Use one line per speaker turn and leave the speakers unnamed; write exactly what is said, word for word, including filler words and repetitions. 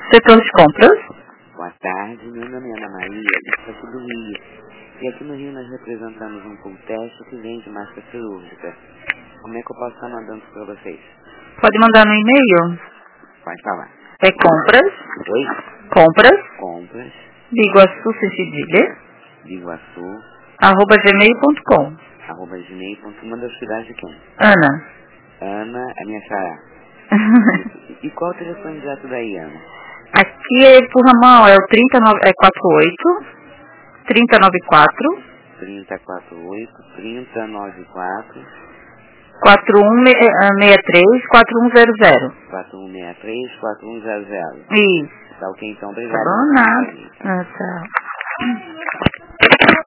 Setor de compras.
Boa tarde, meu nome é Ana Maria, eu sou do Rio. E aqui no Rio nós representamos um Pulteste que vende máscara cirúrgica. Como é que eu posso estar mandando isso para vocês?
Pode mandar no e-mail.
Pode falar.
É compras.
Oi?
Compras.
Compras.
De Iguaçu, sem cedilha.
De Iguaçu.
Arroba gmail ponto com.
Arroba gmail ponto com. Manda os cuidados de quem?
Ana.
Ana, a minha xará. E qual o telefone direto daí, Ana?
Aqui é por Ramão, é o trinta e nove, é quarenta e oito, trinta e nove quatro,
trinta e quatro oito, trinta e nove quatro,
quatro um seis três, quatro um zero zero.
quatro um seis três, quatro um zero zero.
Isso.
Tá ok, então,
Tá
obrigado.
bom, nada. Ah, tchau.